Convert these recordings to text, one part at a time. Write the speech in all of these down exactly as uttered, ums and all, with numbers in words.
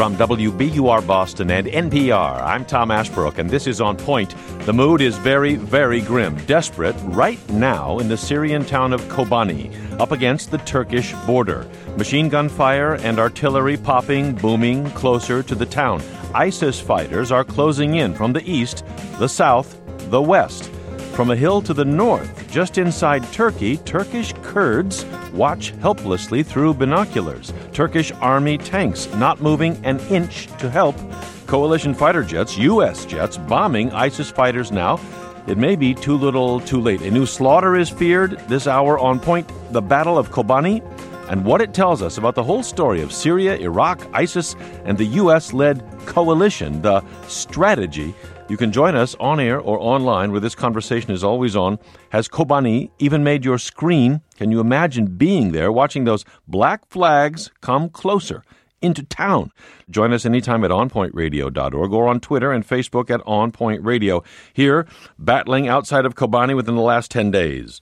From W B U R Boston and N P R, I'm Tom Ashbrook, and this is On Point. The mood is very, very grim, desperate right now in the Syrian town of Kobani, up against the Turkish border. Machine gun fire and artillery popping, booming closer to the town. ISIS fighters are closing in from the east, the south, the west. From a hill to the north, just inside Turkey, Turkish Kurds watch helplessly through binoculars. Turkish army tanks not moving an inch to help. Coalition fighter jets, U S jets, bombing ISIS fighters now. It may be too little, too late. A new slaughter is feared this hour on Point, the Battle of Kobani, and what it tells us about the whole story of Syria, Iraq, ISIS, and the U S-led coalition, the strategy. You can join us on air or online where this conversation is always on. Has Kobani even made your screen? Can you imagine being there, watching those black flags come closer into town? Join us anytime at on point radio dot org or on Twitter and Facebook at OnPointRadio. Here, battling outside of Kobani within the last ten days.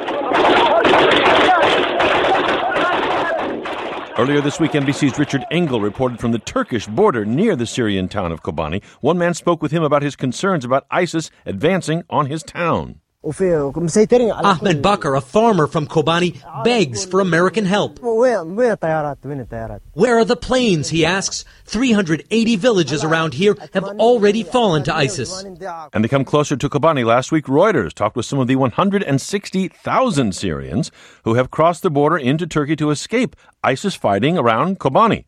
Earlier this week, N B C's Richard Engel reported from the Turkish border near the Syrian town of Kobani. One man spoke with him about his concerns about ISIS advancing on his town. Ahmed Bakr, a farmer from Kobani, begs for American help. Where are the planes, he asks. three hundred eighty villages around here have already fallen to ISIS. And to come closer to Kobani, last week Reuters talked with some of the one hundred sixty thousand Syrians who have crossed the border into Turkey to escape ISIS fighting around Kobani.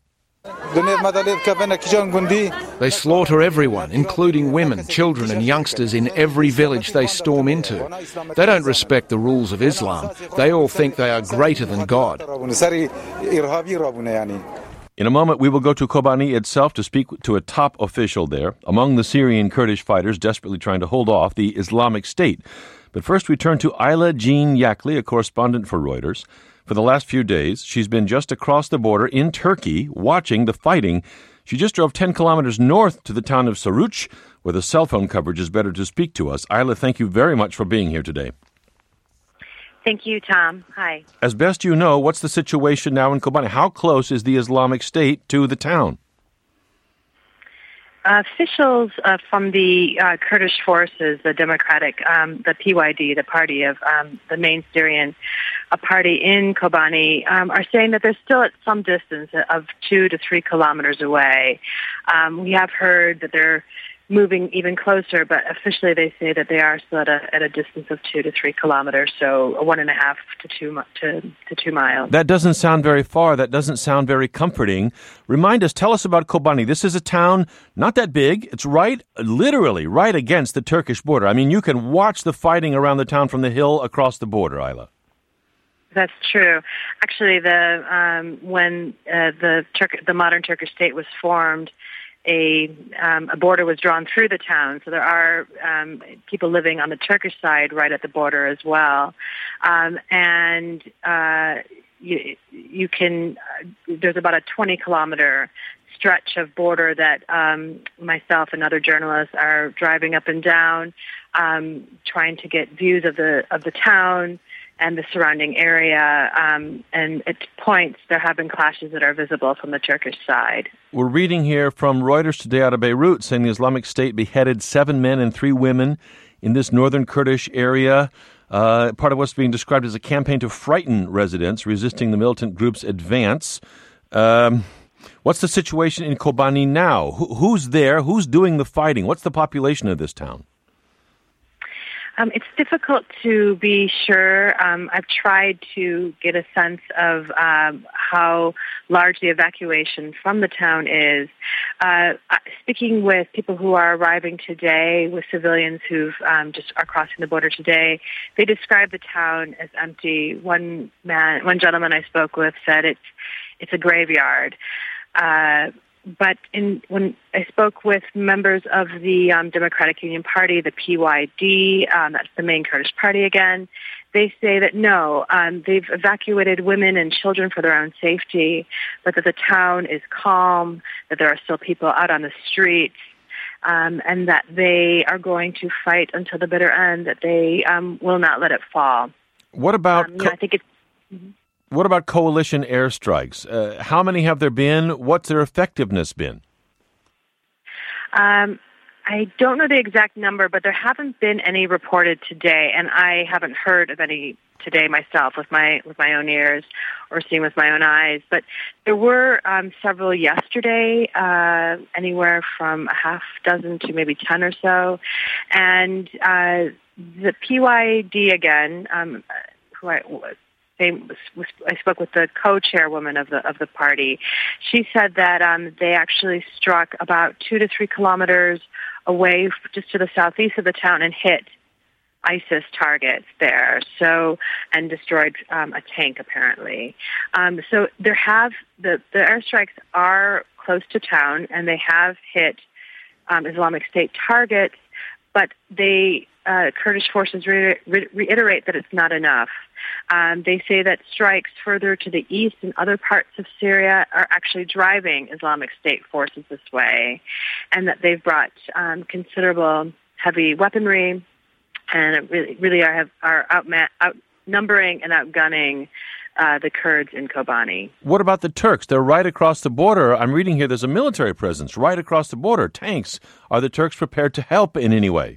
They slaughter everyone, including women, children and youngsters in every village they storm into. They don't respect the rules of Islam. They all think they are greater than God. In a moment, we will go to Kobani itself to speak to a top official there, among the Syrian Kurdish fighters desperately trying to hold off the Islamic State. But first, we turn to Ayla Jean Yakli, a correspondent for Reuters. For the last few days, she's been just across the border in Turkey watching the fighting. She just drove ten kilometers north to the town of Suruç, where the cell phone coverage is better to speak to us. Ayla, thank you very much for being here today. Thank you, Tom. Hi. As best you know, what's the situation now in Kobani? How close is the Islamic State to the town? Uh, officials uh, from the uh, Kurdish forces, the Democratic, um, the P Y D, the party of um, the main Syrian uh, party in Kobani, um, are saying that they're still at some distance of two to three kilometers away. Um, we have heard that they're moving even closer, but officially they say that they are still at a, at a distance of two to three kilometers, so one and a half to two to, to two miles. That doesn't sound very far. That doesn't sound very comforting. Remind us, tell us about Kobani. This is a town not that big. It's right, literally, right against the Turkish border. I mean, you can watch the fighting around the town from the hill across the border, Ayla. That's true. Actually, the um, when uh, the Turk- the modern Turkish state was formed, A, um, a border was drawn through the town, so there are um, people living on the Turkish side right at the border as well. Um, and uh, you, you can, uh, there's about a twenty kilometer stretch of border that um, myself and other journalists are driving up and down, um, trying to get views of the of the town and the surrounding area, um, and at points there have been clashes that are visible from the Turkish side. We're reading here from Reuters today out of Beirut, saying the Islamic State beheaded seven men and three women in this northern Kurdish area, uh, part of what's being described as a campaign to frighten residents resisting the militant group's advance. Um, what's the situation in Kobani now? Who, who's there? Who's doing the fighting? What's the population of this town? Um, it's difficult to be sure. Um, I've tried to get a sense of um, how large the evacuation from the town is. Uh, speaking with people who are arriving today, with civilians who um, just are crossing the border today, they describe the town as empty. One man, one gentleman I spoke with said it's it's a graveyard. Uh, But in, when I spoke with members of the um, Democratic Union Party, the P Y D, um, that's the main Kurdish party again, they say that no, um, they've evacuated women and children for their own safety, but that the town is calm, that there are still people out on the streets, um, and that they are going to fight until the bitter end, that they um, will not let it fall. What about... Um, you know, I think it's... Mm-hmm. What about coalition airstrikes? Uh, how many have there been? What's their effectiveness been? Um, I don't know the exact number, but there haven't been any reported today, and I haven't heard of any today myself with my with my own ears or seen with my own eyes. But there were um, several yesterday, uh, anywhere from a half dozen to maybe ten or so, and uh, the P Y D again, um, who I was. I spoke with the co-chairwoman of the of the party. She said that um, they actually struck about two to three kilometers away, just to the southeast of the town, and hit ISIS targets there. So and destroyed um, a tank apparently. Um, so there have the the airstrikes are close to town, and they have hit um, Islamic State targets, but they uh, Kurdish forces re- re- reiterate that it's not enough. Um, they say that strikes further to the east and other parts of Syria are actually driving Islamic State forces this way, and that they've brought um, considerable heavy weaponry, and really, really are, have, are outma- outnumbering and outgunning uh, the Kurds in Kobani. What about the Turks? They're right across the border. I'm reading here there's a military presence right across the border, tanks. Are the Turks prepared to help in any way?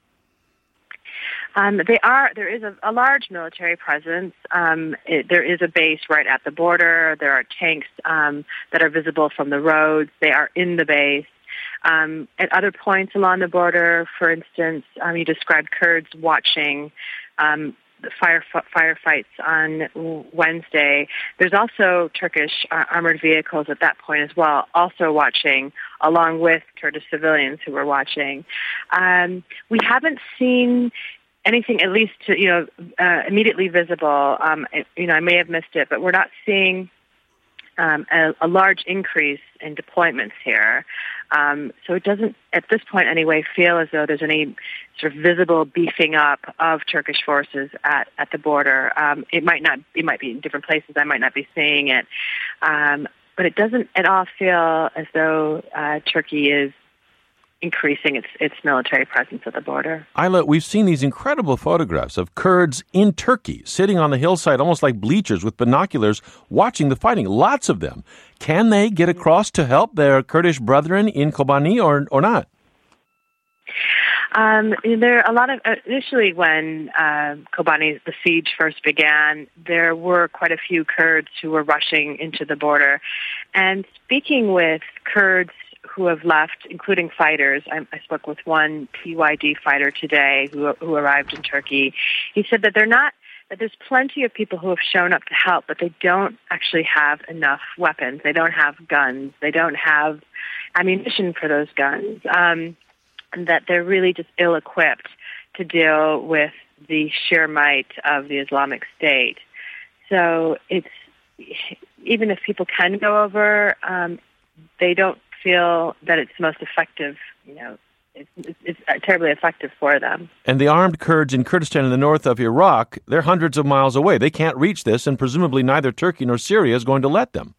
Um, they are. There is a, a large military presence. Um, it, there is a base right at the border. There are tanks um, that are visible from the roads. They are in the base. Um, at other points along the border, for instance, um, you described Kurds watching um, the fire firefights on Wednesday. There's also Turkish uh, armored vehicles at that point as well, also watching, along with Kurdish civilians who were watching. Um, we haven't seen anything, at least, to, you know, uh, immediately visible. Um, you know, I may have missed it, but we're not seeing um, a, a large increase in deployments here. Um, so it doesn't, at this point anyway, feel as though there's any sort of visible beefing up of Turkish forces at, at the border. Um, it might not, it might be in different places. I might not be seeing it, um, but it doesn't at all feel as though uh, Turkey is increasing its its military presence at the border. Ayla, we've seen these incredible photographs of Kurds in Turkey, sitting on the hillside, almost like bleachers with binoculars, watching the fighting. Lots of them. Can they get across to help their Kurdish brethren in Kobani or, or not? Um, there are a lot of, initially when uh, Kobani, the siege first began, there were quite a few Kurds who were rushing into the border. And speaking with Kurds who have left, including fighters. I, I spoke with one P Y D fighter today who who arrived in Turkey. He said that they're not, that there's plenty of people who have shown up to help, but they don't actually have enough weapons. They don't have guns. They don't have ammunition for those guns. Um, and that they're really just ill-equipped to deal with the sheer might of the Islamic State. So it's, even if people can go over, um, they don't feel that it's most effective, you know, it's, it's, it's terribly effective for them. And the armed Kurds in Kurdistan in the north of Iraq, they're hundreds of miles away. They can't reach this, and presumably neither Turkey nor Syria is going to let them.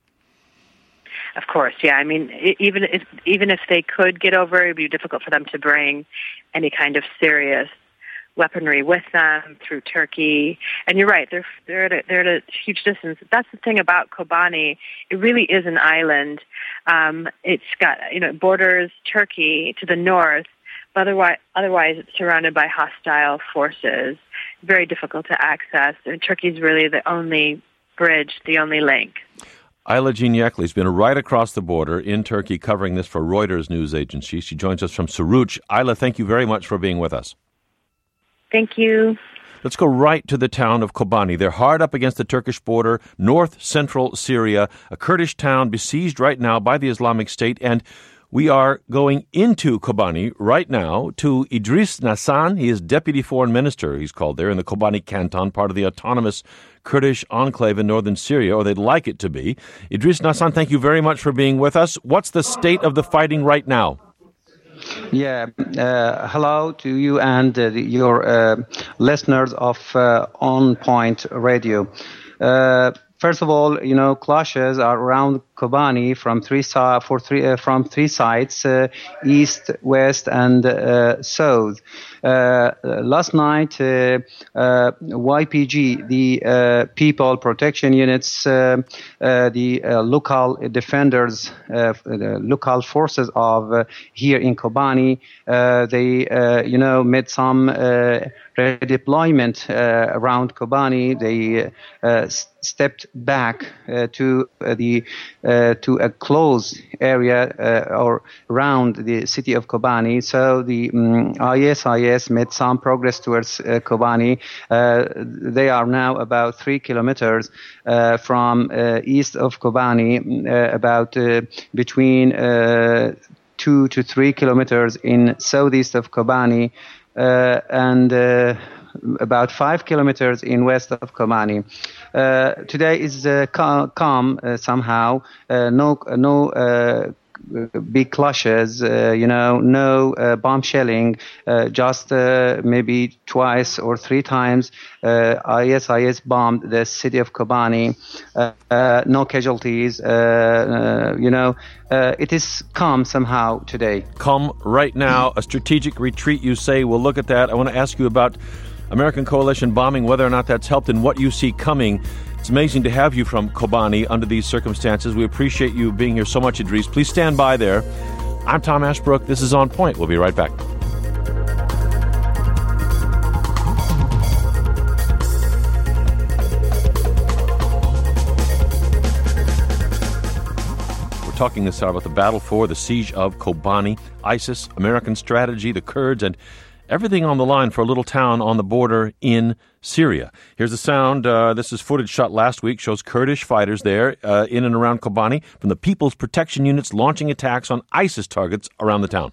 Of course, yeah. I mean, even if, even if they could get over, it would be difficult for them to bring any kind of serious weaponry with them through Turkey. And you're right, they're they're at a, they're at a huge distance. That's the thing about Kobani. It really is an island. Um, it's got, you know, borders Turkey to the north, but otherwise, otherwise it's surrounded by hostile forces. Very difficult to access. And Turkey's really the only bridge, the only link. Ayla Jean Yekley has been right across the border in Turkey covering this for Reuters news agency. She joins us from Suruç. Ayla, thank you very much for being with us. Thank you. Let's go right to the town of Kobani. They're hard up against the Turkish border, north-central Syria, a Kurdish town besieged right now by the Islamic State. And we are going into Kobani right now to Idris Nassan. He is Deputy Foreign Minister, he's called there, in the Kobani Canton, part of the autonomous Kurdish enclave in northern Syria, or they'd like it to be. Idris Nassan, thank you very much for being with us. What's the state of the fighting right now? Yeah, uh, hello to you and uh, the, your uh, listeners of uh, On Point Radio. Uh, first of all, you know, clashes are around Kobani from three si- for three uh, from three sides: uh, east, west, and uh, south. Uh, last night, uh, uh, Y P G, the uh, People Protection Units, uh, uh, the uh, local defenders, uh, the local forces of uh, here in Kobani, uh, they, uh, you know, made some uh, redeployment uh, around Kobani. They uh, stepped back uh, to uh, the uh, to a closed area uh, or around the city of Kobani. So the um, I S I S made some progress towards uh, Kobani. Uh, they are now about three kilometers uh, from uh, east of Kobani, uh, about uh, between uh, two to three kilometers in southeast of Kobani, uh, and uh, about five kilometers in west of Kobani. Uh, today is uh, cal- calm uh, somehow. Uh, no, no uh, big clashes. Uh, you know, no uh, bomb shelling. Uh, just uh, maybe twice or three times, uh, I S I S bombed the city of Kobani. Uh, uh, no casualties. Uh, uh, you know, uh, it is calm somehow today. Calm right now. A strategic retreat, you say. We'll look at that. I want to ask you about American coalition bombing, whether or not that's helped and what you see coming. It's amazing to have you from Kobani under these circumstances. We appreciate you being here so much, Idris. Please stand by there. I'm Tom Ashbrook. This is On Point. We'll be right back. We're talking this hour about the battle for the siege of Kobani, ISIS, American strategy, the Kurds, and everything on the line for a little town on the border in Syria. Here's the sound. Uh, this is footage shot last week. Shows Kurdish fighters there uh, in and around Kobani from the People's Protection Units launching attacks on ISIS targets around the town.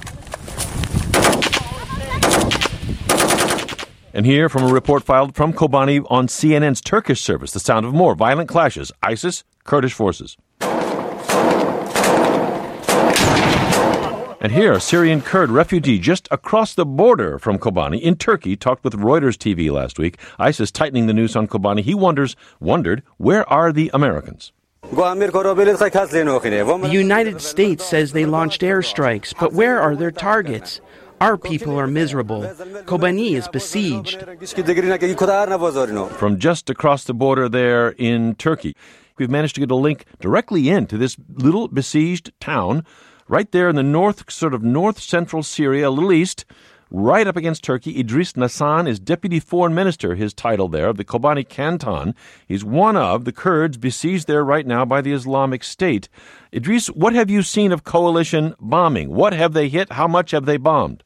And here from a report filed from Kobani on C N N's Turkish service, the sound of more violent clashes. ISIS, Kurdish forces. And here, a Syrian Kurd refugee just across the border from Kobani in Turkey talked with Reuters T V last week. ISIS tightening the noose on Kobani. He wonders, wondered, where are the Americans? The United States says they launched airstrikes, but where are their targets? Our people are miserable. Kobani is besieged. From just across the border there in Turkey, we've managed to get a link directly into this little besieged town right there in the north, sort of north-central Syria, a little east, right up against Turkey. Idris Nassan is Deputy Foreign Minister, his title there, of the Kobani Canton. He's one of the Kurds besieged there right now by the Islamic State. Idris, what have you seen of coalition bombing? What have they hit? How much have they bombed?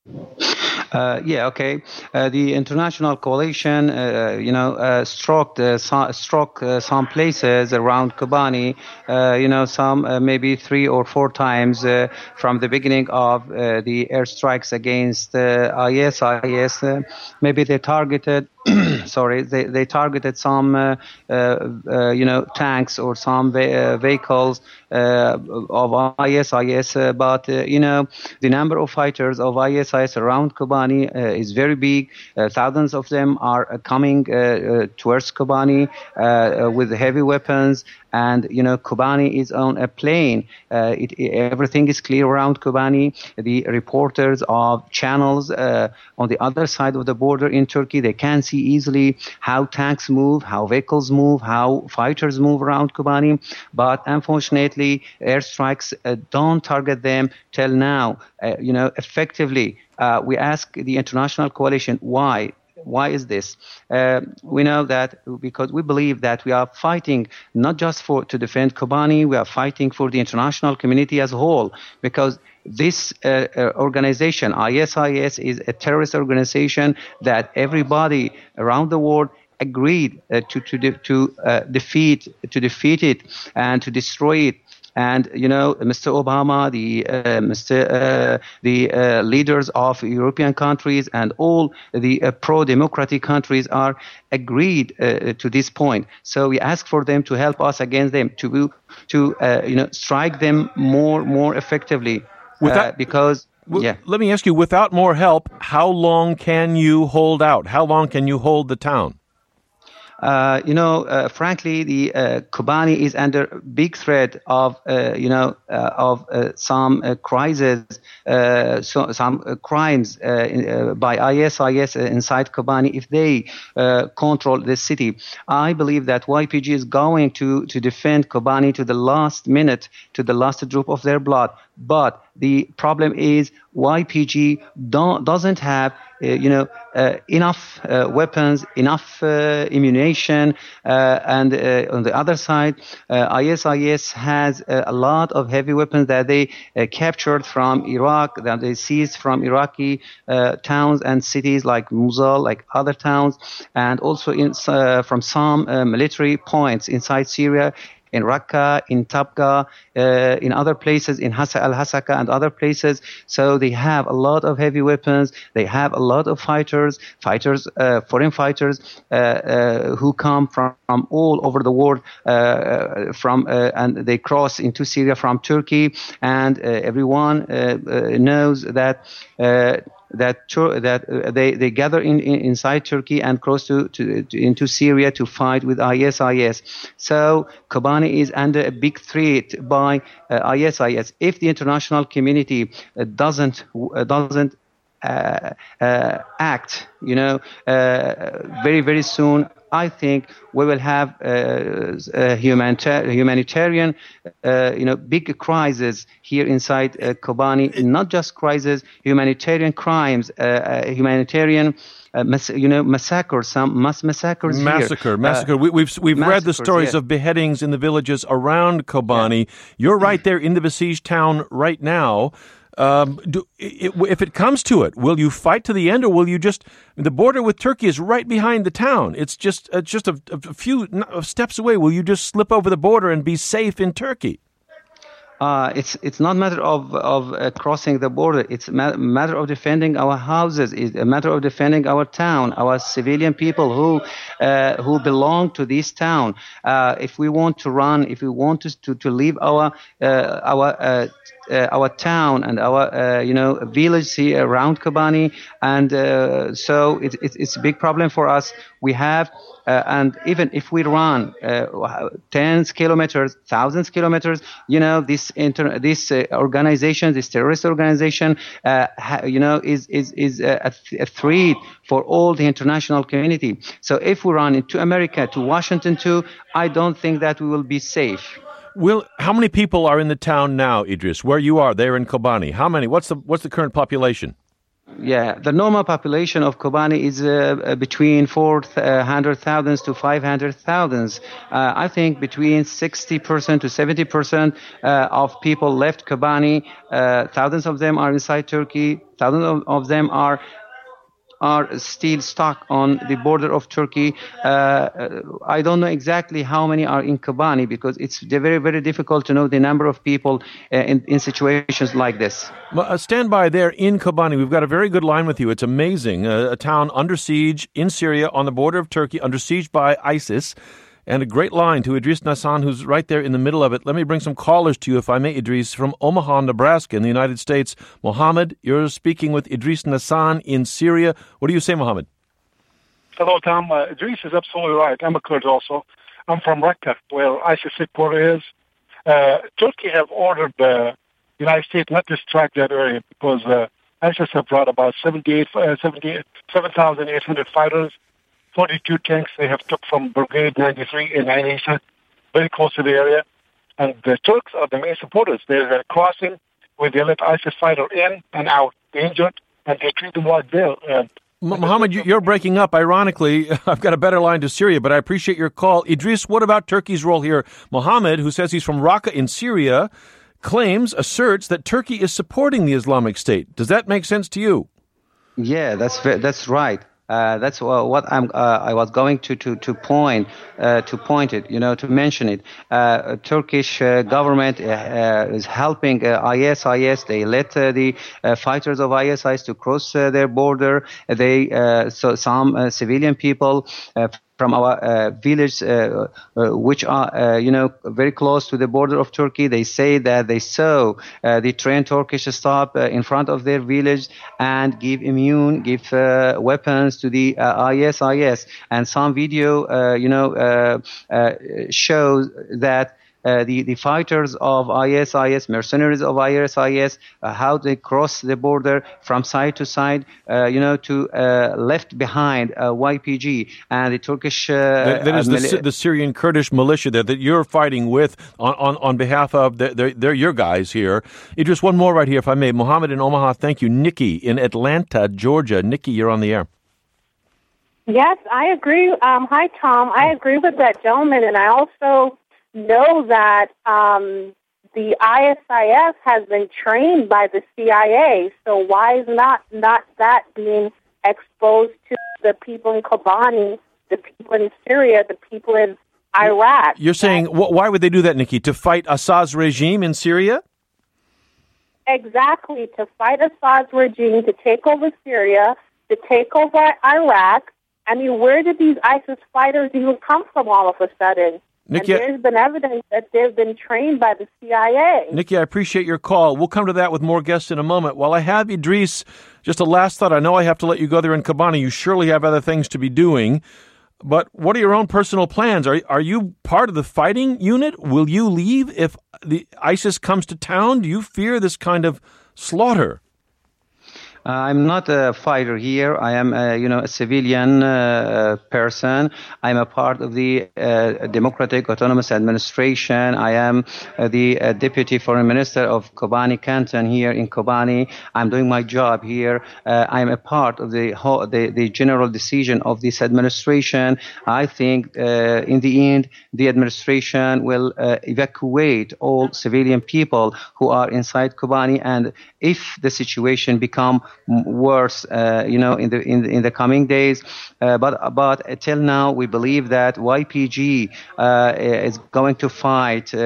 Uh, yeah, okay. Uh, the international coalition, uh, you know, uh, struck uh, so, struck uh, some places around Kobani, uh, you know, some uh, maybe three or four times uh, from the beginning of uh, the airstrikes against uh, I S I S. Uh, maybe they targeted. Sorry, they, they targeted some, uh, uh, uh, you know, tanks or some ve- uh, vehicles uh, of I S I S. Uh, but, uh, you know, the number of fighters of I S I S around Kobani uh, is very big. Uh, thousands of them are uh, coming uh, uh, towards Kobani uh, uh, with heavy weapons. And, you know, Kobani is on a plain. Uh, it, it, everything is clear around Kobani. The reporters of channels uh, on the other side of the border in Turkey, they can see easily how tanks move, how vehicles move, how fighters move around Kobani. But unfortunately, airstrikes uh, don't target them till now, uh, you know, effectively. Uh, we ask the international coalition why. Why is this? Uh, we know that because we believe that we are fighting not just for to defend Kobani, we are fighting for the international community as a whole, because this uh, uh, organization, I S I S, is a terrorist organization that everybody around the world agreed uh, to to de- to uh, defeat to defeat it and to destroy it. And, you know, Mister Obama, the uh, Mister Uh, the uh, leaders of European countries and all the uh, pro-democratic countries are agreed uh, to this point. So we ask for them to help us against them, to, to uh, you know, strike them more, more effectively. Without, uh, because, w- yeah. Let me ask you, without more help, how long can you hold out? How long can you hold the town? Uh, you know, uh, frankly, the uh, Kobani is under big threat of, uh, you know, uh, of uh, some uh, crises, uh, so, some uh, crimes uh, in, uh, by I S I S inside Kobani if they uh, control the city. I believe that Y P G is going to, to defend Kobani to the last minute, to the last drop of their blood. But the problem is Y P G don't, doesn't have, uh, you know, uh, enough uh, weapons, enough uh, ammunition, uh, and uh, on the other side, uh, I S I S has uh, a lot of heavy weapons that they uh, captured from Iraq, that they seized from Iraqi uh, towns and cities like Mosul, like other towns, and also in, uh, from some uh, military points inside Syria, in Raqqa, in Tabqa, uh, in other places, in Hasa al-Hasaka and other places. So they have a lot of heavy weapons. They have a lot of fighters, fighters, uh, foreign fighters uh, uh, who come from, from all over the world, uh, from uh, and they cross into Syria from Turkey. And uh, everyone uh, uh, knows that. Uh, that that uh, they, they gather in, in inside Turkey and cross to, to, to into Syria to fight with I S I S. So Kobani is under a big threat by uh, I S I S. If the international community uh, doesn't uh, doesn't uh, uh, act, you know, uh, very very soon, I think we will have uh, a humanita- humanitarian, uh, you know, big crisis here inside uh, Kobani. Not just crisis, humanitarian crimes, uh, uh, humanitarian, uh, mass- you know, massacres, some mass massacres. Massacre, here. massacre. Uh, we, we've we've read the stories yeah. of beheadings in the villages around Kobani. Yeah. You're right there in the besieged town right now. Um, do, it, if it comes to it, will you fight to the end, or will you just? The border with Turkey is right behind the town. It's just uh, just a, a few steps away. Will you just slip over the border and be safe in Turkey? Uh, it's it's not a matter of of uh, crossing the border. It's a ma- matter of defending our houses. It's a matter of defending our town, our civilian people who uh, who belong to this town. Uh, if we want to run, if we want to to, to leave our uh, our uh, Uh, our town and our, uh, you know, village here around Kobani, and uh, so it, it, it's a big problem for us. We have, uh, and even if we run uh, tens kilometers, thousands kilometers, you know, this inter- this uh, organization, this terrorist organization, uh, ha- you know, is is is a, a threat for all the international community. So if we run into America, to Washington too, I don't think that we will be safe. Will, how many people are in the town now, Idris? Where you are, there in Kobani? How many? What's the what's the current population? Yeah, the normal population of Kobani is uh, between four hundred thousand to five hundred thousand. Uh, I think between sixty percent to seventy percent uh, of people left Kobani. Uh, thousands of them are inside Turkey. Thousands of, of them are are still stuck on the border of Turkey. Uh, I don't know exactly how many are in Kobani, because it's very, very difficult to know the number of people uh, in, in situations like this. Uh, stand by there in Kobani. We've got a very good line with you. It's amazing. Uh, a town under siege in Syria on the border of Turkey, under siege by ISIS. And a great line to Idris Nassan, who's right there in the middle of it. Let me bring some callers to you, if I may, Idris, from Omaha, Nebraska, in the United States. Mohammed, you're speaking with Idris Nassan in Syria. What do you say, Mohammed? Hello, Tom. Uh, Idris is absolutely right. I'm a Kurd also. I'm from Raqqa, where ISIS headquarters is. Uh, Turkey have ordered the United States not to strike that area because uh, ISIS have brought about seventy-eight, uh, seven thousand eight hundred fighters, forty-two tanks they have took from Brigade ninety-three in Ain Issa, very close to the area. And the Turks are the main supporters. They're uh, crossing where they let ISIS fighter in and out, injured, and they treat them like they're... Uh, Mohammed, you're breaking up. Ironically, I've got a better line to Syria, but I appreciate your call. Idris, what about Turkey's role here? Mohammed, who says he's from Raqqa in Syria, claims, asserts that Turkey is supporting the Islamic State. Does that make sense to you? Yeah, that's that's right. Uh, that's what I'm. Uh, I was going to to to point uh, to point it. You know, to mention it. Uh, Turkish uh, government uh, uh, is helping uh, I S I S. They let uh, the uh, fighters of I S I S to cross uh, their border. They uh, so some uh, civilian people. Uh, from our uh, village, uh, uh, which are, uh, you know, very close to the border of Turkey. They say that they saw uh, the train Turkish stop uh, in front of their village and give immune, give uh, weapons to the uh, I S I S. And some video, uh, you know, uh, uh, shows that Uh, the, the fighters of I S I S, mercenaries of I S I S, uh, how they cross the border from side to side, uh, you know, to uh, left behind uh, Y P G and the Turkish... Uh, that, that is uh, the, mili- the Syrian Kurdish militia there that you're fighting with on, on, on behalf of, the, they're, they're your guys here. Idris, one more right here, if I may. Mohammed in Omaha, thank you. Nikki in Atlanta, Georgia. Nikki, you're on the air. Yes, I agree. Um, hi, Tom. I agree with that gentleman, and I also... know that um, the I S I S has been trained by the C I A, so why is not, not that being exposed to the people in Kobani, the people in Syria, the people in Iraq? You're saying, wh- why would they do that, Nikki? To fight Assad's regime in Syria? Exactly, to fight Assad's regime, to take over Syria, to take over Iraq. I mean, where did these ISIS fighters even come from all of a sudden? Nikki, and there's been evidence that they've been trained by the C I A. Nikki, I appreciate your call. We'll come to that with more guests in a moment. While I have Idris, just a last thought. I know I have to let you go there in Kobani. You surely have other things to be doing. But what are your own personal plans? Are are you part of the fighting unit? Will you leave if the ISIS comes to town? Do you fear this kind of slaughter? Uh, I'm not a fighter here. I am, a, you know, a civilian uh, person. I'm a part of the uh, Democratic Autonomous Administration. I am uh, the uh, Deputy Foreign Minister of Kobani Canton here in Kobani. I'm doing my job here. Uh, I'm a part of the, whole, the the general decision of this administration. I think uh, in the end, the administration will uh, evacuate all civilian people who are inside Kobani, and if the situation become worse, uh, you know, in the in the, in the coming days. Uh, but but till now, we believe that Y P G uh, is going to fight uh,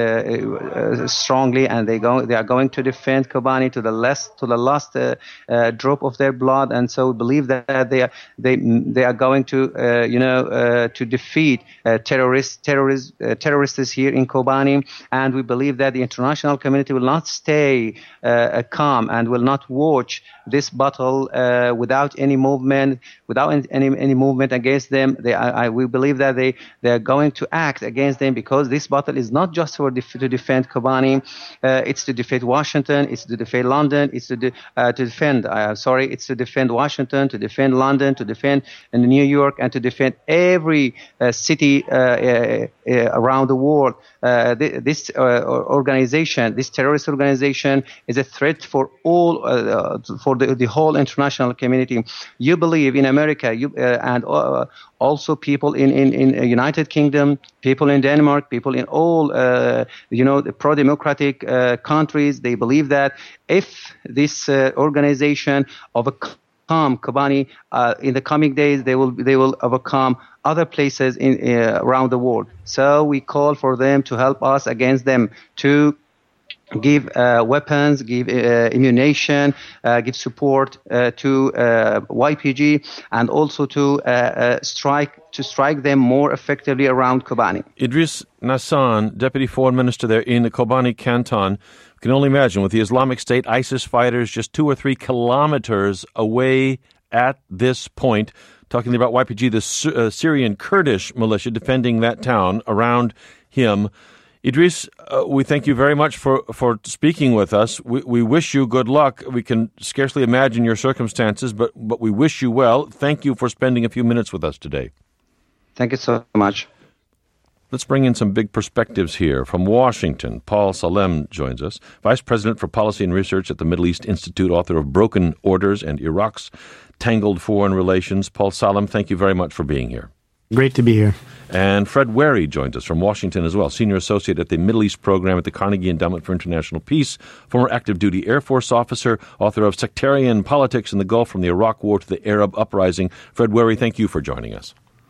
uh, strongly, and they go they are going to defend Kobani to the last to the last uh, uh, drop of their blood. And so we believe that they are they they are going to uh, you know uh, to defeat uh, terrorists terrorists uh, terrorists here in Kobani. And we believe that the international community will not stay uh, calm and will not watch this battle uh, without any movement, without any any movement against them. They, I, I, we believe that they they are going to act against them, because this battle is not just for def- to defend Kobani. Uh, it's to defend Washington. It's to defend London. It's to de- uh, to defend. Uh, sorry, it's to defend Washington, to defend London, to defend uh, New York, and to defend every uh, city uh, uh, uh, around the world. Uh, th- this uh, organization, this terrorist organization, is a threat for all, uh, for the, the whole international community. You believe in America, you uh, and uh, also people in in in United Kingdom, people in Denmark, people in all uh, you know the pro-democratic uh, countries. They believe that if this uh, organization overcome Kobani uh, in the coming days, they will they will overcome other places in uh, around the world. So we call for them to help us against them, to give uh, weapons, give uh, ammunition, uh, give support uh, to uh, Y P G, and also to uh, uh, strike to strike them more effectively around Kobani. Idris Nassan, Deputy Foreign Minister there in the Kobani Canton. Can only imagine, with the Islamic State ISIS fighters just two or three kilometers away at this point. Talking about Y P G, the uh, Syrian Kurdish militia defending that town around him. Idris, uh, we thank you very much for, for speaking with us. We, we wish you good luck. We can scarcely imagine your circumstances, but, but we wish you well. Thank you for spending a few minutes with us today. Thank you so much. Let's bring in some big perspectives here. From Washington, Paul Salem joins us, Vice President for Policy and Research at the Middle East Institute, author of Broken Orders and Iraq's Tangled Foreign Relations. Paul Salem, thank you very much for being here. Great to be here. And Fred Wary joins us from Washington as well, Senior Associate at the Middle East Program at the Carnegie Endowment for International Peace, former active duty Air Force officer, author of Sectarian Politics in the Gulf from the Iraq War to the Arab Uprising. Fred Wary, thank you for joining us.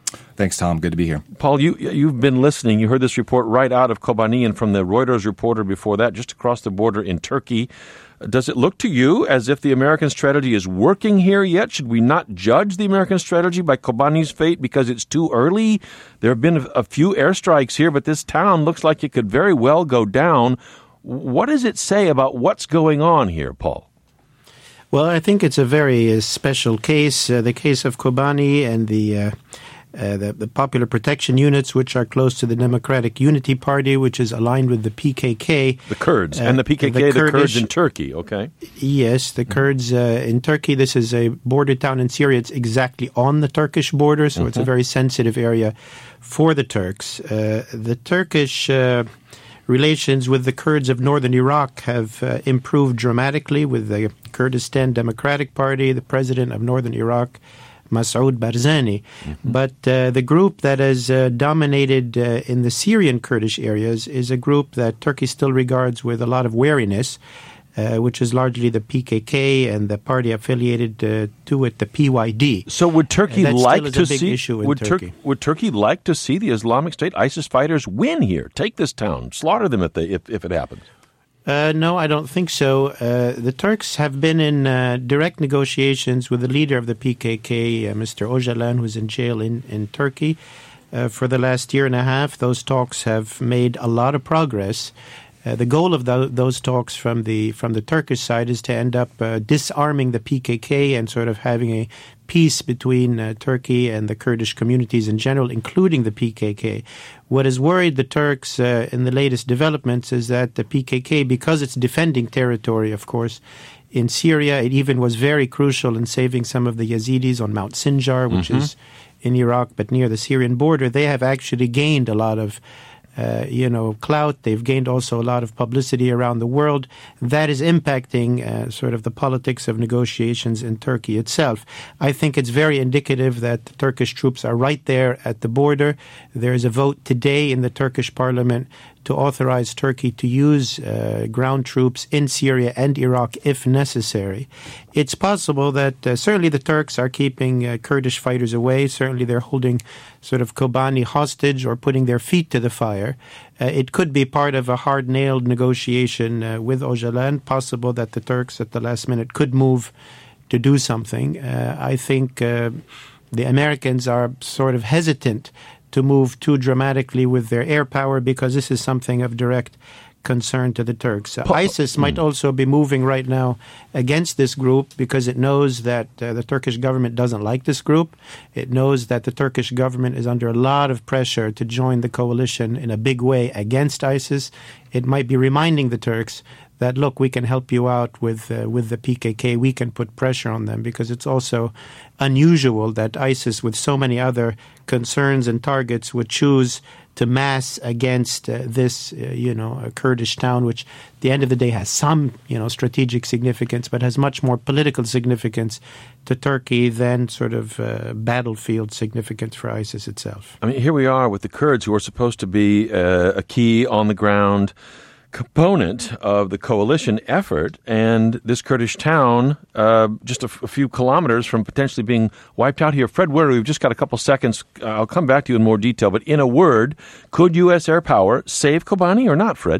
Thanks, Tom. Good to be here. Paul, you, you've been listening. You heard this report right out of Kobani and from the Reuters reporter before that, just across the border in Turkey. Does it look to you as if the American strategy is working here yet? Should we not judge the American strategy by Kobani's fate because it's too early? There have been a few airstrikes here, but this town looks like it could very well go down. What does it say about what's going on here, Paul? Well, I think it's a very uh, special case, uh, the case of Kobani and the, uh, uh, the the Popular Protection Units, which are close to the Democratic Unity Party, which is aligned with the P K K. The Kurds. Uh, and the P K K, the, the Kurds in Turkey, okay? Yes, the Kurds uh, in Turkey. This is a border town in Syria. It's exactly on the Turkish border, so mm-hmm. it's a very sensitive area for the Turks. Uh, the Turkish... Uh, Relations with the Kurds of northern Iraq have uh, improved dramatically with the Kurdistan Democratic Party, the president of northern Iraq, Masoud Barzani. Mm-hmm. But uh, the group that has uh, dominated uh, in the Syrian Kurdish areas is a group that Turkey still regards with a lot of wariness, uh, which is largely the P K K and the party affiliated uh, to it, the P Y D. So would Turkey uh, like to big see issue in would, Turkey. Tur- would Turkey like to see the Islamic State ISIS fighters win here, take this town, slaughter them if they if, if it happens? Uh, no, I don't think so. Uh, the Turks have been in uh, direct negotiations with the leader of the P K K, uh, Mister Öcalan, who's in jail in, in Turkey, uh, for the last year and a half. Those talks have made a lot of progress. Uh, the goal of the, those talks from the from the Turkish side is to end up uh, disarming the P K K and sort of having a peace between uh, Turkey and the Kurdish communities in general, including the P K K. What has worried the Turks uh, in the latest developments is that the P K K, because it's defending territory, of course, in Syria, it even was very crucial in saving some of the Yazidis on Mount Sinjar, which mm-hmm. is in Iraq, but near the Syrian border. They have actually gained a lot of Uh, you know, clout. They've gained also a lot of publicity around the world. That is impacting uh, sort of the politics of negotiations in Turkey itself. I think it's very indicative that the Turkish troops are right there at the border. There is a vote today in the Turkish parliament to authorize Turkey to use uh, ground troops in Syria and Iraq if necessary. It's possible that uh, certainly the Turks are keeping uh, Kurdish fighters away. Certainly they're holding sort of Kobani hostage or putting their feet to the fire. Uh, it could be part of a hard-nailed negotiation uh, with Öcalan. Possible that the Turks at the last minute could move to do something. Uh, I think uh, the Americans are sort of hesitant to move too dramatically with their air power because this is something of direct concern to the Turks. Uh, ISIS might also be moving right now against this group because it knows that uh, the Turkish government doesn't like this group. It knows that the Turkish government is under a lot of pressure to join the coalition in a big way against ISIS. It might be reminding the Turks that, look, we can help you out with uh, with the P K K. We can put pressure on them because it's also unusual that ISIS, with so many other concerns and targets, would choose to mass against uh, this, uh, you know, a Kurdish town, which at the end of the day has some, you know, strategic significance, but has much more political significance to Turkey than sort of uh, battlefield significance for ISIS itself. I mean, here we are with the Kurds, who are supposed to be uh, a key on-the-ground component of the coalition effort, and this Kurdish town uh, just a, f- a few kilometers from potentially being wiped out here. Fred Weir, we've just got a couple seconds. Uh, I'll come back to you in more detail, but in a word, could U S air power save Kobani or not, Fred?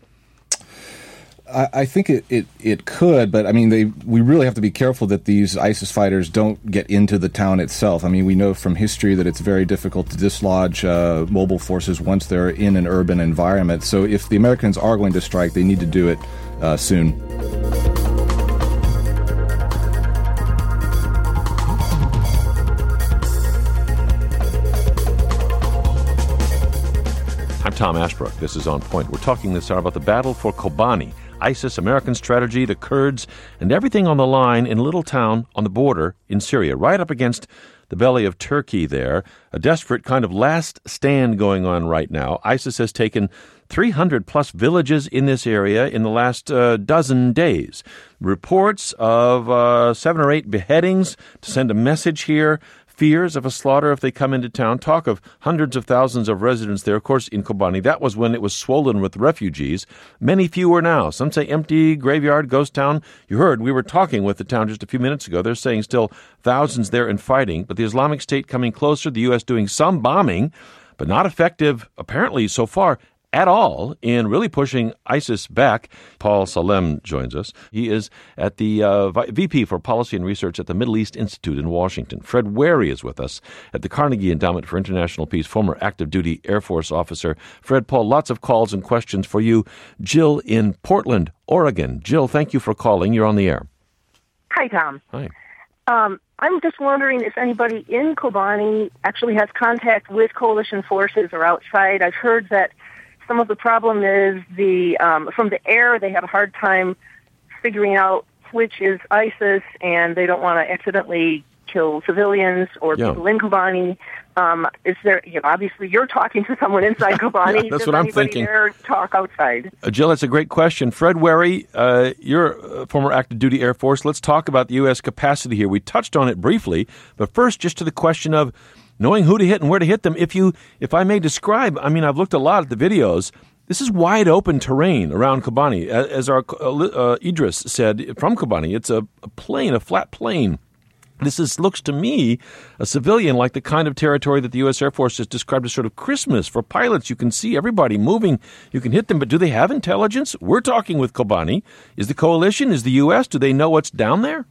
I, I think it, it, it could, but I mean, they we really have to be careful that these ISIS fighters don't get into the town itself. I mean, we know from history that it's very difficult to dislodge uh, mobile forces once they're in an urban environment. So if the Americans are going to strike, they need to do it uh, soon. I'm Tom Ashbrook. This is On Point. We're talking this hour about the battle for Kobani, ISIS, American strategy, the Kurds, and everything on the line in a little town on the border in Syria, right up against the belly of Turkey there. A desperate kind of last stand going on right now. ISIS has taken three hundred plus villages in this area in the last uh, dozen days. Reports of uh, seven or eight beheadings to send a message here. fears of a slaughter if they come into town. Talk of hundreds of thousands of residents there. Of course, in Kobani, that was when it was swollen with refugees. Many fewer now. Some say empty, graveyard, ghost town. You heard, we were talking with the town just a few minutes ago. They're saying still thousands there and fighting. But the Islamic State coming closer, the U S doing some bombing, but not effective, apparently, so far, at all in really pushing ISIS back. Paul Salem joins us. He is at the uh, V P for Policy and Research at the Middle East Institute in Washington. Fred Wary is with us at the Carnegie Endowment for International Peace, former active duty Air Force officer. Fred, Paul, lots of calls and questions for you. Jill in Portland, Oregon. Jill, thank you for calling. You're on the air. Hi, Tom. Hi. Um, I'm just wondering if anybody in Kobani actually has contact with coalition forces or outside. I've heard that some of the problem is the um, from the air, they have a hard time figuring out which is ISIS, and they don't want to accidentally kill civilians or yeah. people in Kobani. Um, is there, you know, obviously you're talking to someone inside Kobani. yeah, that's Does what I'm anybody thinking. There talk outside? Uh, Jill, that's a great question. Fred Wary, uh, you're a former active duty Air Force. Let's talk about the U S capacity here. We touched on it briefly, but first, just to the question of knowing who to hit and where to hit them. If you, if I may describe, I mean, I've looked a lot at the videos. This is wide open terrain around Kobani. As our uh, Idris said from Kobani, it's a, a plain, a flat plain. This is, looks to me, a civilian like the kind of territory that the U S Air Force has described as sort of Christmas for pilots. You can see everybody moving. You can hit them. But do they have intelligence? We're talking with Kobani. Is the coalition, is the U S, do they know what's down there?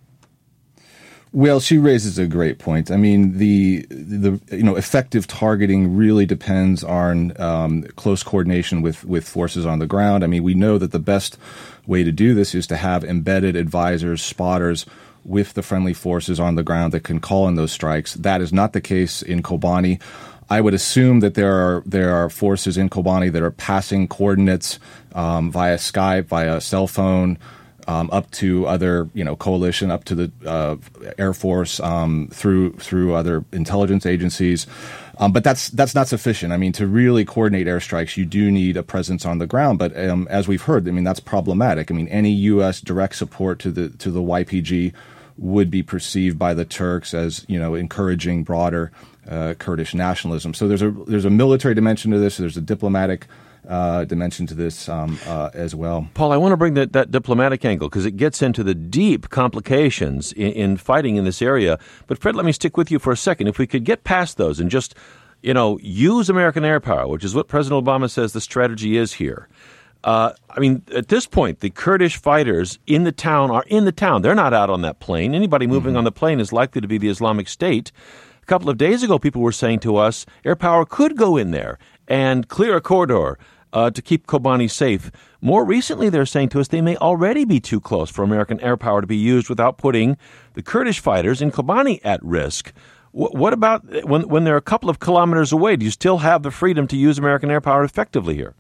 Well, she raises a great point. I mean, the the you know effective targeting really depends on um, close coordination with with forces on the ground. I mean, we know that the best way to do this is to have embedded advisors, spotters with the friendly forces on the ground that can call in those strikes. That is not the case in Kobani. I would assume that there are there are forces in Kobani that are passing coordinates um, via Skype, via cell phone. Um, up to other, you know, coalition, up to the uh, Air Force, um, through through other intelligence agencies, um, but that's that's not sufficient. I mean, to really coordinate airstrikes, you do need a presence on the ground. But um, as we've heard, I mean, that's problematic. I mean, any U S direct support to the to the Y P G would be perceived by the Turks as, you know, encouraging broader uh, Kurdish nationalism. So there's a there's a military dimension to this. There's a diplomatic Uh, dimension to this um, uh, as well. Paul, I want to bring that, that diplomatic angle because it gets into the deep complications in, in fighting in this area. But Fred, let me stick with you for a second. If we could get past those and just, you know, use American air power, which is what President Obama says the strategy is here. Uh, I mean, at this point, the Kurdish fighters in the town are in the town. They're not out on that plane. Anybody moving mm-hmm. on the plane is likely to be the Islamic State. A couple of days ago, people were saying to us, air power could go in there and clear a corridor Uh, to keep Kobani safe. More recently, they're saying to us they may already be too close for American air power to be used without putting the Kurdish fighters in Kobani at risk. W- what about when, when they're a couple of kilometers away? Do you still have the freedom to use American air power effectively here?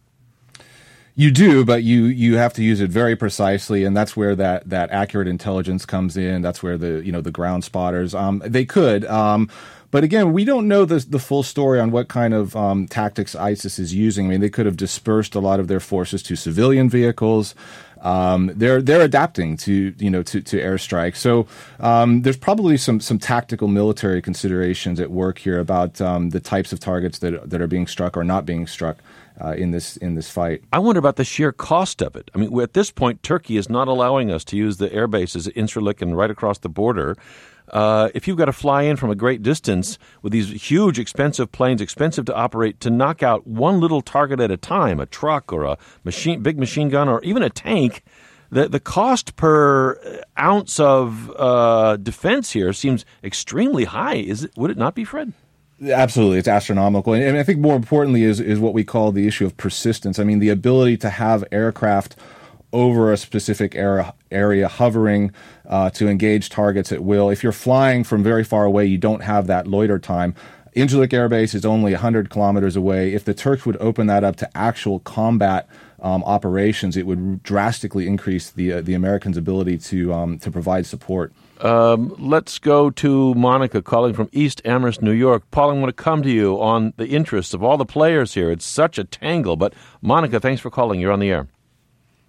You do, but you, you have to use it very precisely, and that's where that, that accurate intelligence comes in. That's where the you know the ground spotters um, they could. Um, But again, we don't know the, the full story on what kind of um, tactics ISIS is using. I mean, they could have dispersed a lot of their forces to civilian vehicles. Um, they're they're adapting to you know to, to airstrikes. So um, there's probably some some tactical military considerations at work here about um, the types of targets that that are being struck or not being struck uh, in this in this fight. I wonder about the sheer cost of it. I mean, at this point, Turkey is not allowing us to use the air bases at Incirlik and right across the border. Uh, if you've got to fly in from a great distance with these huge, expensive planes, expensive to operate, to knock out one little target at a time, a truck or a machine, big machine gun, or even a tank, the the cost per ounce of uh, defense here seems extremely high. Is it? Would it not be, Fred? Absolutely, it's astronomical, and I think more importantly is is what we call the issue of persistence. I mean, the ability to have aircraft over a specific area, area hovering uh, to engage targets at will. If you're flying from very far away, you don't have that loiter time. Incirlik Air Base is only one hundred kilometers away. If the Turks would open that up to actual combat um, operations, it would drastically increase the uh, the Americans' ability to um, to provide support. Um, let's go to Monica calling from East Amherst, New York. Paul, I want to come to you on the interests of all the players here. It's such a tangle. But Monica, thanks for calling. You're on the air.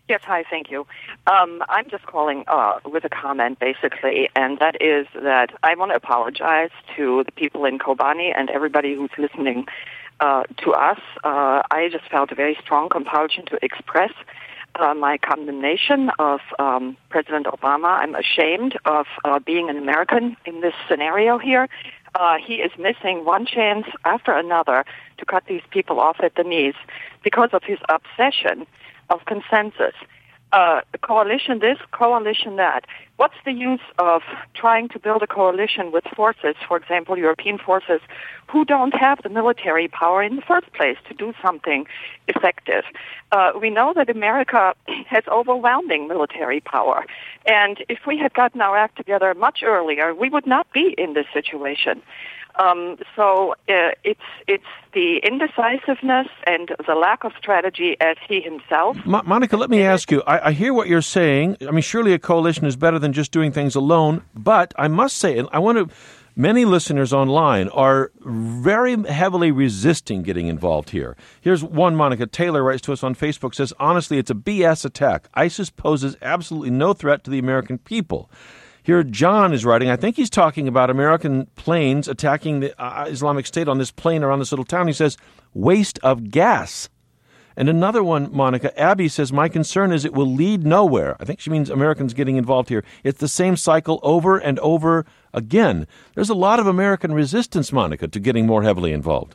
Yes, hi, thank you. Um, I'm just calling uh, with a comment, basically, and that is that I want to apologize to the people in Kobani and everybody who's listening uh, to us. Uh, I just felt a very strong compulsion to express uh, my condemnation of um, President Obama. I'm ashamed of uh, being an American in this scenario here. Uh, he is missing one chance after another to cut these people off at the knees because of his obsession of consensus. Uh, coalition this, coalition that. What's the use of trying to build a coalition with forces, for example, European forces, who don't have the military power in the first place to do something effective? Uh, we know that America has overwhelming military power. And if we had gotten our act together much earlier, we would not be in this situation. Um, so uh, it's it's the indecisiveness and the lack of strategy as he himself. Mo- Monica, let me ask you. I, I hear what you're saying. I mean, surely a coalition is better than just doing things alone. But I must say, and I want to. Many listeners online are very heavily resisting getting involved here. Here's one, Monica Taylor writes to us on Facebook, says, honestly, it's a B S attack. ISIS poses absolutely no threat to the American people. Here, John is writing, I think he's talking about American planes attacking the uh, Islamic State on this plane around this little town. He says, waste of gas. And another one, Monica, Abby says, my concern is it will lead nowhere. I think she means Americans getting involved here. It's the same cycle over and over again. There's a lot of American resistance, Monica, to getting more heavily involved.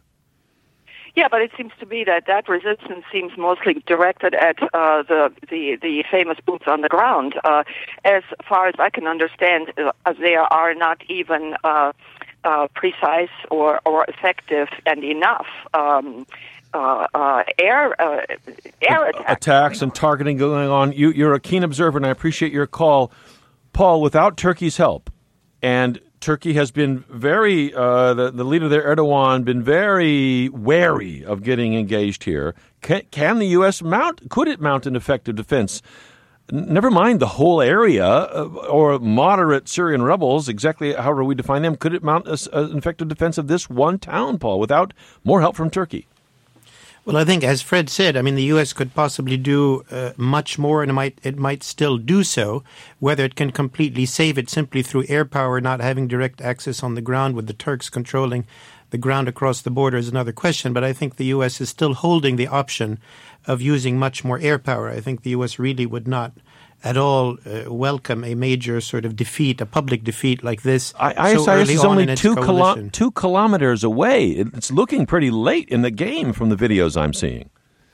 Yeah, but it seems to be that that resistance seems mostly directed at uh, the, the the famous boots on the ground. Uh, as far as I can understand, uh, they are not even uh, uh, precise or, or effective and enough. Um, uh, uh, air uh, air attacks, attacks and targeting going on. You, you're a keen observer, and I appreciate your call, Paul. Without Turkey's help, and Turkey has been very, uh, the, the leader there, Erdogan, been very wary of getting engaged here. Can, can the U S mount, could it mount an effective defense? N- never mind the whole area uh, or moderate Syrian rebels, exactly however we define them. Could it mount a, a, an effective defense of this one town, Paul, without more help from Turkey? Well, I think, as Fred said, I mean, the U S could possibly do uh, much more, and it might it might still do so. Whether it can completely save it simply through air power, not having direct access on the ground with the Turks controlling the ground across the border is another question. But I think the U S is still holding the option of using much more air power. I think the U S really would not at all uh, welcome a major sort of defeat, a public defeat like this. I, I so S I S early is on only in its two, coalition. kilo- two kilometers away. It's looking pretty late in the game from the videos I'm seeing.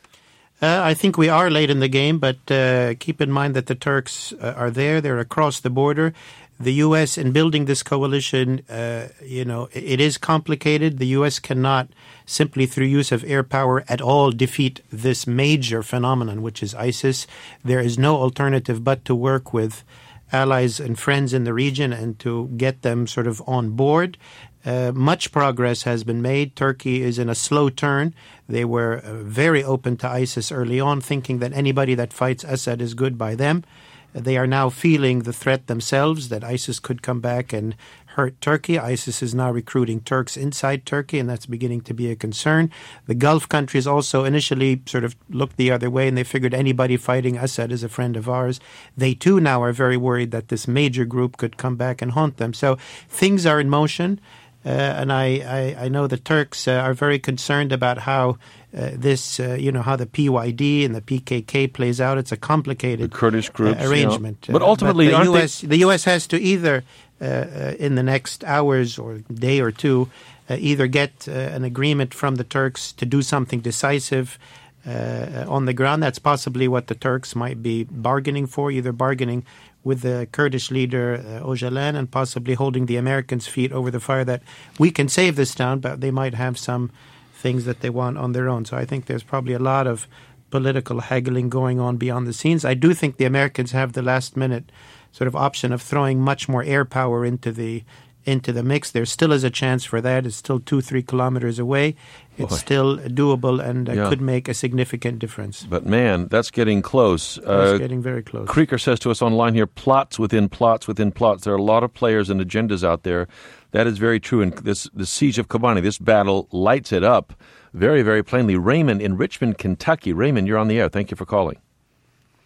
Uh, I think we are late in the game, but uh, keep in mind that the Turks uh, are there. They're across the border. The U S, in building this coalition, uh, you know, it, it is complicated. The U S cannot simply through use of air power at all defeat this major phenomenon, which is ISIS. There is no alternative but to work with allies and friends in the region and to get them sort of on board. Uh, much progress has been made. Turkey is in a slow turn. They were uh, very open to ISIS early on, thinking that anybody that fights Assad is good by them. They are now feeling the threat themselves that ISIS could come back and hurt Turkey. ISIS is now recruiting Turks inside Turkey, and that's beginning to be a concern. The Gulf countries also initially sort of looked the other way, and they figured anybody fighting Assad is a friend of ours. They too now are very worried that this major group could come back and haunt them. So things are in motion. Uh, and I, I, I know the Turks uh, are very concerned about how uh, this, uh, you know, how the P Y D and the P K K plays out. It's a complicated the Kurdish groups, uh, arrangement. Yeah. But ultimately, uh, but the aren't U S, they... the U S has to either, uh, uh, in the next hours or day or two, uh, either get uh, an agreement from the Turks to do something decisive uh, on the ground. That's possibly what the Turks might be bargaining for, either bargaining with the Kurdish leader, uh, Öcalan, and possibly holding the Americans' feet over the fire that we can save this town, but they might have some things that they want on their own. So I think there's probably a lot of political haggling going on beyond the scenes. I do think the Americans have the last-minute sort of option of throwing much more air power into the into the mix. There still is a chance for that. It's still two, three kilometers away. It's Boy. still doable and uh, yeah. could make a significant difference. But man, that's getting close. It's uh, getting very close. Krieger says to us online here, plots within plots within plots. There are a lot of players and agendas out there. That is very true. And this the siege of Kobani, this battle lights it up very, very plainly. Raymond in Richmond, Kentucky. Raymond, you're on the air. Thank you for calling.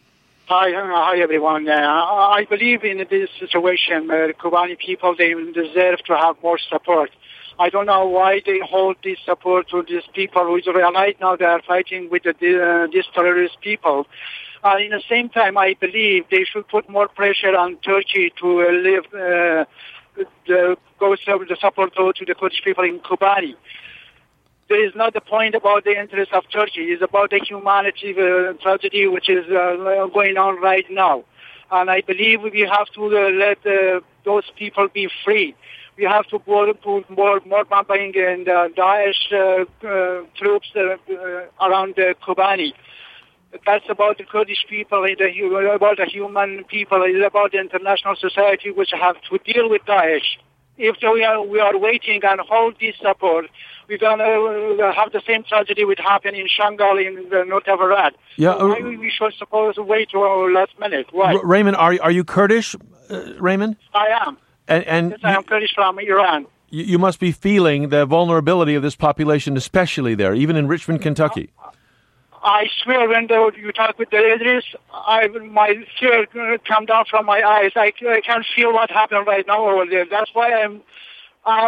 Hi, hi everyone. Uh, I believe in this situation, uh, the Kobani people, they deserve to have more support. I don't know why they hold this support to these people who right now they are fighting with the, uh, these terrorist people. Uh, in the same time, I believe they should put more pressure on Turkey to uh, live, uh, the, go the support to, to the Kurdish people in Kobani. There is not the point about the interest of Turkey. It's about the humanity uh, tragedy which is uh, going on right now. And I believe we have to uh, let uh, those people be free. We have to put more, more bombing and uh, Daesh uh, uh, troops uh, uh, around uh, Kobani. That's about the Kurdish people, about the human people. It's about the international society which have to deal with Daesh. If we are, we are waiting and hold this support, we're going to have the same tragedy which happened in Shangal in the North of Iraq. Yeah, so why uh, we should suppose wait to our last minute? Why? R- Raymond, are are you Kurdish, uh, Raymond? I am. And, and yes, I am Kurdish from Iran. You, you must be feeling the vulnerability of this population, especially there, even in Richmond, Kentucky. I swear, when the, you talk with the Idris, I, my tears come down from my eyes. I, I can't feel what happened right now over there. That's why I'm. Uh,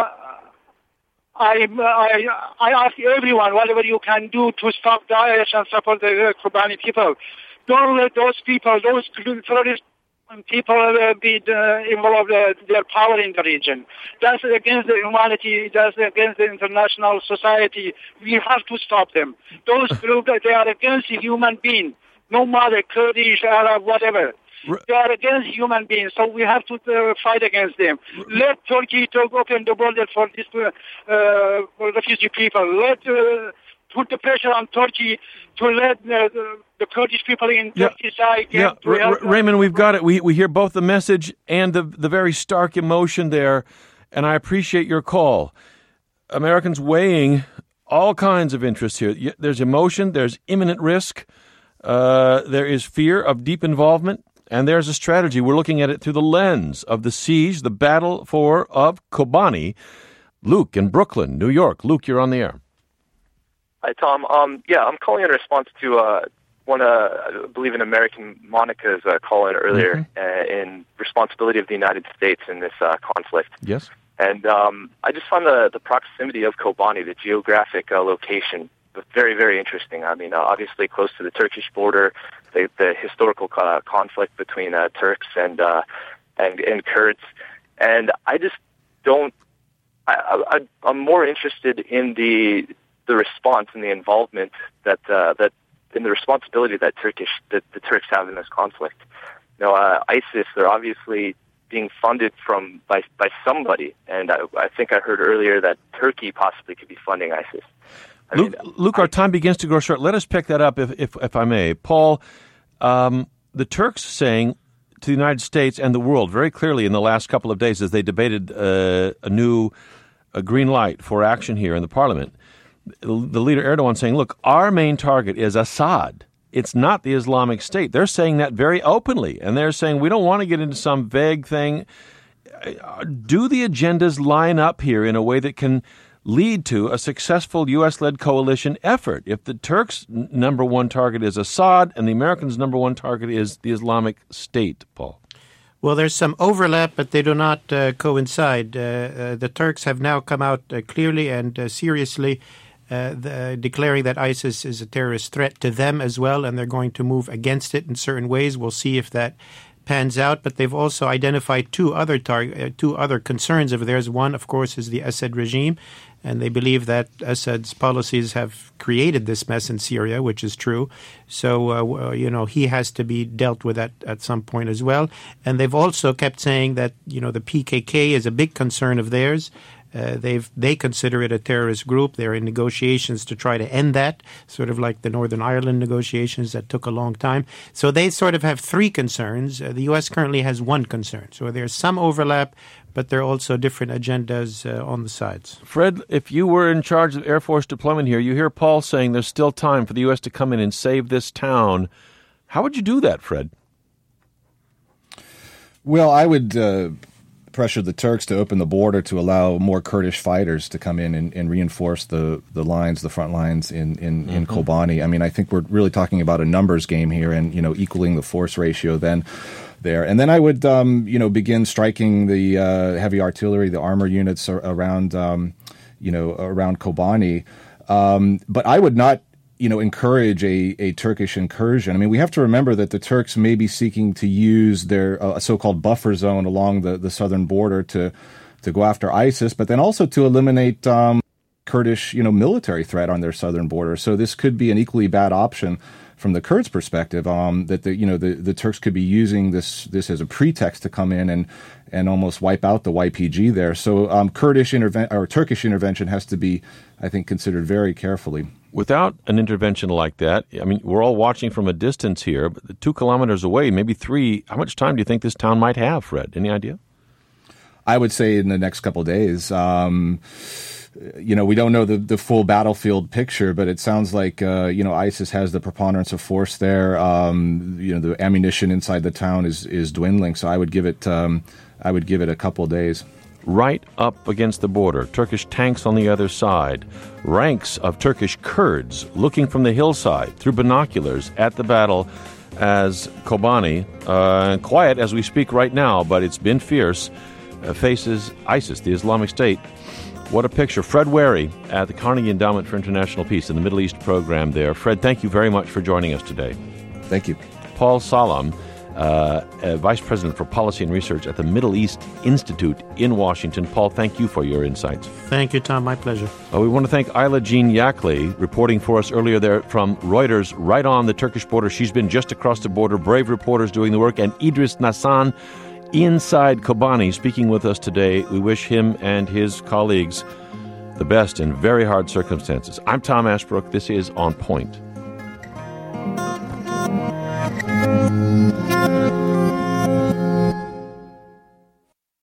I, I I ask everyone, whatever you can do to stop Daesh and support the Kobani people. Don't let those people, those terrorist people uh, be uh, involved uh, their power in the region. That's against the humanity. That's against the international society. We have to stop them. Those groups, they are against the human being. No matter Kurdish, Arab, whatever. They are against human beings, so we have to uh, fight against them. Let Turkey to open the border for these uh, refugee people. Let uh, put the pressure on Turkey to let uh, the, the Kurdish people in yeah. Turkey side get yeah. to help. R- Raymond, we've got it. We we hear both the message and the the very stark emotion there, and I appreciate your call. Americans weighing all kinds of interests here. There's emotion. There's imminent risk. Uh, there is fear of deep involvement. And there's a strategy. We're looking at it through the lens of the siege, the battle for of Kobani. Luke in Brooklyn, New York. Luke, you're on the air. Hi, Tom. Um, yeah, I'm calling in response to uh, one, uh, I believe, an American Monica's uh, call in earlier mm-hmm. uh, in responsibility of the United States in this uh, conflict. Yes. And um, I just found the, the proximity of Kobani, the geographic uh, location, very, very interesting. I mean, uh, obviously close to the Turkish border, the, the historical uh, conflict between uh, Turks and, uh, and and Kurds, and I just don't. I, I, I'm more interested in the the response and the involvement that uh, that in the responsibility that Turkish that the Turks have in this conflict. You know, uh, ISIS, they're obviously being funded from by by somebody, and I, I think I heard earlier that Turkey possibly could be funding ISIS. I Luke, mean, Luke, our time begins to grow short. Let us pick that up, if if, if I may. Paul, um, the Turks saying to the United States and the world very clearly in the last couple of days as they debated uh, a new a green light for action here in the parliament, the leader Erdogan saying, look, our main target is Assad. It's not the Islamic State. They're saying that very openly, and they're saying we don't want to get into some vague thing. Do the agendas line up here in a way that can lead to a successful U S-led coalition effort? If the Turks' number one target is Assad and the Americans' number one target is the Islamic State, Paul? Well, there's some overlap, but they do not uh, coincide. Uh, uh, the Turks have now come out uh, clearly and uh, seriously uh, the, declaring that ISIS is a terrorist threat to them as well, and they're going to move against it in certain ways. We'll see if that pans out, but they've also identified two other tar- uh, two other concerns of theirs. One, of course, is the Assad regime, and they believe that Assad's policies have created this mess in Syria, which is true. So, uh, you know, he has to be dealt with at, at some point as well. And they've also kept saying that, you know, the P K K is a big concern of theirs. Uh, they've they consider it a terrorist group. They're in negotiations to try to end that, sort of like the Northern Ireland negotiations that took a long time. So they sort of have three concerns. Uh, the U S currently has one concern. So there's some overlap, but there are also different agendas uh, on the sides. Fred, if you were in charge of Air Force deployment here, you hear Paul saying there's still time for the U S to come in and save this town. How would you do that, Fred? Well, I would... Uh pressured the Turks to open the border to allow more Kurdish fighters to come in and, and reinforce the, the lines, the front lines in, in, mm-hmm. in Kobani. I mean, I think we're really talking about a numbers game here and, you know, equaling the force ratio then there. And then I would, um, you know, begin striking the uh, heavy artillery, the armor units ar- around, um, you know, around Kobani. Um, but I would not, you know, encourage a, a Turkish incursion. I mean, we have to remember that the Turks may be seeking to use their uh, so-called buffer zone along the, the southern border to to go after ISIS, but then also to eliminate um, Kurdish, you know, military threat on their southern border. So this could be an equally bad option from the Kurds' perspective. Um, that the you know the, the Turks could be using this this as a pretext to come in and and almost wipe out the Y P G there. So um, Kurdish interven- or Turkish intervention has to be, I think, considered very carefully. Without an intervention like that, I mean, we're all watching from a distance here, but two kilometers away, maybe three. How much time do you think this town might have, Fred? Any idea? I would say in the next couple of days. Um, you know, we don't know the, the full battlefield picture, but it sounds like, uh, you know, ISIS has the preponderance of force there. Um, you know, the ammunition inside the town is, is dwindling. So I would give it, um, I would give it a couple of days. Right up against the border, Turkish tanks on the other side, ranks of Turkish Kurds looking from the hillside through binoculars at the battle as Kobani, uh, quiet as we speak right now, but it's been fierce, uh, faces ISIS, the Islamic State. What a picture. Fred Wary at the Carnegie Endowment for International Peace in the Middle East program there. Fred, thank you very much for joining us today. Thank you. Paul Salam, Uh, uh, Vice President for Policy and Research at the Middle East Institute in Washington. Paul, thank you for your insights. Thank you, Tom. My pleasure. Uh, we want to thank Ayla Jean Yakli, reporting for us earlier there from Reuters, right on the Turkish border. She's been just across the border, brave reporters doing the work, and Idris Nassan inside Kobani speaking with us today. We wish him and his colleagues the best in very hard circumstances. I'm Tom Ashbrook. This is On Point. Thank you.